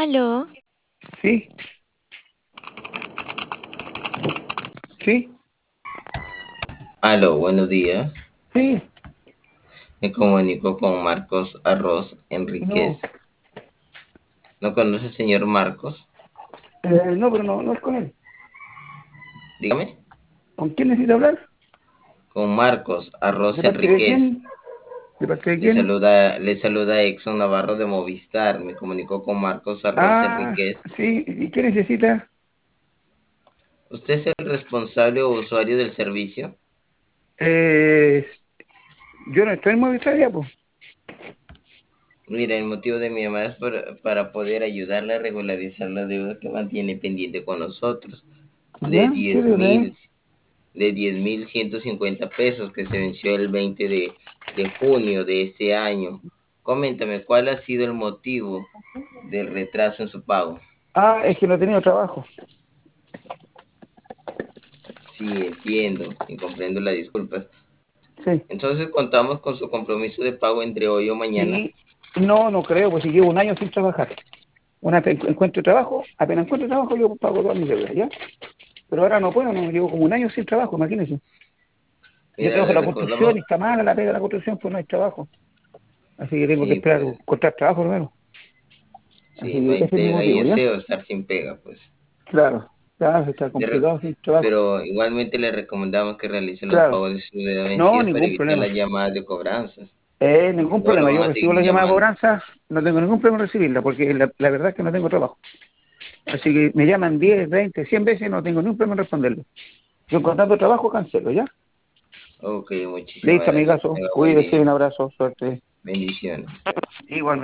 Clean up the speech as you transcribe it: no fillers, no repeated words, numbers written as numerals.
Aló, Sí, sí, Aló, buenos días. sí, Me comunico con Marcos Arroz no, Enríquez. ¿No conoce al señor Marcos? no, pero no es con él. Dígame. ¿Con quién necesita hablar? Con Marcos ¿De Arroz parte de Enríquez. quién? ¿De parte de quién? Le saluda Exxon Navarro de Movistar. Me comunico con Marcos Arroz Ah, Enríquez. sí, ¿y qué necesita? ¿Usted es el responsable o usuario del servicio? Eh, yo no estoy en Movistar ya, pues. Mira, el motivo de mi llamada es para poder ayudarle a regularizar la deuda que mantiene pendiente con nosotros de ¿Ya? ¿Qué diez deuda es? mil de 10.150 pesos que se venció el 20 de junio de este año. Coméntame, ¿cuál ha sido el motivo del retraso en su pago? Ah, es que no he tenido trabajo. Sí, entiendo y comprendo las disculpas. Sí, Entonces contamos con su compromiso de pago entre hoy o mañana. y no creo, pues si llevo un año sin trabajar. Una vez encuentro trabajo, apenas encuentro trabajo, yo pago todas mis deudas, ¿ya? Pero ahora no puedo, no, llevo como un año sin trabajo, imagínese. Yo Mira, trabajo en le la construcción recordamos, y está mala la pega de la construcción, pues no hay trabajo. Así que tengo que sí, esperar pues, encontrar trabajo primero. Así sí, no que hay ese es mi pega y motivo, es ¿ya? feo estar sin pega, pues. Claro, claro, está Le re- complicado sin trabajo. Pero igualmente le recomendamos que realice los Claro, pagos de sus deudas no, vencidas para ningún evitar problema. las llamadas de cobranzas. Ningún No lo problema. van Yo a recibo las seguir llamadas de llamando. cobranza, no tengo ningún problema en recibirla, porque la verdad es que no tengo trabajo. Así que me llaman 10, 20, 100 veces, no tengo ningún problema en responderlo. Yo encontrando trabajo cancelo, ¿ya? Ok, muchísimas Listo, gracias. Que amigazo. tenga buen Cuídese, día. un abrazo, suerte. Bendiciones. Igualmente.